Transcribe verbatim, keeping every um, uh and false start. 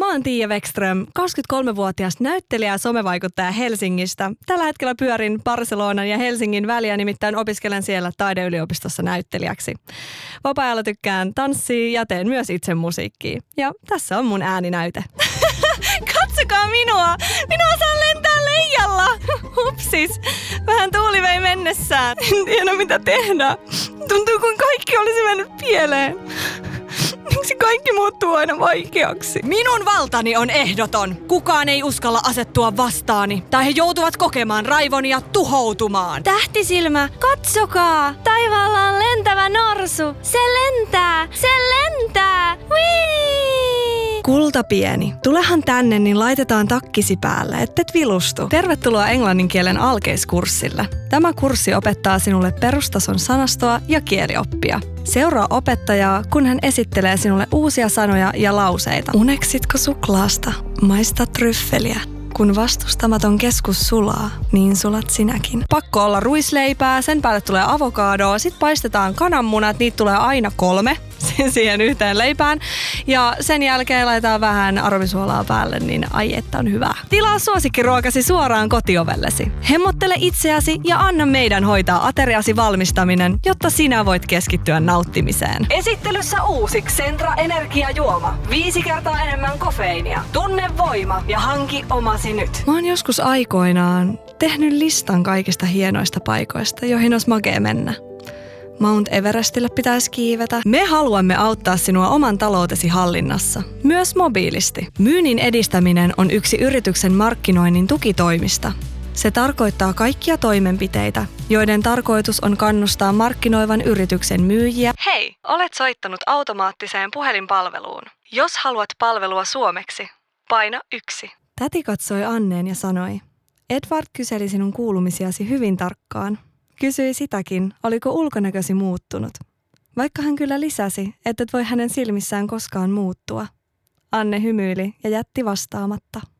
Mä oon Tiia Wäckström, kaksikymmentäkolmevuotias näyttelijä ja somevaikuttaja Helsingistä. Tällä hetkellä pyörin Barcelonan ja Helsingin väliä, nimittäin opiskelen siellä taideyliopistossa näyttelijäksi. Vapaa-ajalla tykkään tanssia ja teen myös itse musiikkia. Ja tässä on mun ääninäyte. Katsokaa minua! Minua saa lentää leijalla! Hupsis! Vähän tuuli vei mennessään. En tiedä mitä tehdä. Tuntuu kuin kaikki olisi mennyt pieleen. Miksi kaikki muuttuu aina vaikeaksi? Minun valtani on ehdoton. Kukaan ei uskalla asettua vastaani. Tai he joutuvat kokemaan raivon ja tuhoutumaan. Tähtisilmä, katsokaa! Taivaalla on lentävä norsu. Se lentää! Se lentää! Whee! Kulta pieni. Tulehan tänne, niin laitetaan takkisi päälle, ettet vilustu. Tervetuloa englannin kielen alkeiskurssille. Tämä kurssi opettaa sinulle perustason sanastoa ja kielioppia. Seuraa opettajaa, kun hän esittelee sinulle uusia sanoja ja lauseita. Uneksitko suklaasta? Maista tryffeliä. Kun vastustamaton keskus sulaa, niin sulat sinäkin. Pakko olla ruisleipää, sen päälle tulee avokadoa, sit paistetaan kananmunat, niitä tulee aina kolme siihen yhteen leipään. Ja sen jälkeen laitetaan vähän aromisuolaa päälle, niin ai että on hyvä. Tilaa suosikkiruokasi suoraan kotiovellesi. Hemmottele itseäsi ja anna meidän hoitaa ateriasi valmistaminen, jotta sinä voit keskittyä nauttimiseen. Esittelyssä uusi Xentra Energiajuoma. Viisi kertaa enemmän kofeiinia. Tunne voima ja hanki omasi nyt. Mä oon joskus aikoinaan tehnyt listan kaikista hienoista paikoista, joihin olisi makea mennä. Mount Everestille pitäisi kiivetä. Me haluamme auttaa sinua oman taloutesi hallinnassa, myös mobiilisti. Myynnin edistäminen on yksi yrityksen markkinoinnin tukitoimista. Se tarkoittaa kaikkia toimenpiteitä, joiden tarkoitus on kannustaa markkinoivan yrityksen myyjiä. Hei, olet soittanut automaattiseen puhelinpalveluun. Jos haluat palvelua suomeksi, paina yksi. Täti katsoi Anneen ja sanoi, Edward kyseli sinun kuulumisiasi hyvin tarkkaan. Kysyi sitäkin, oliko ulkonäkösi muuttunut. Vaikka hän kyllä lisäsi, että et voi hänen silmissään koskaan muuttua. Anne hymyili ja jätti vastaamatta.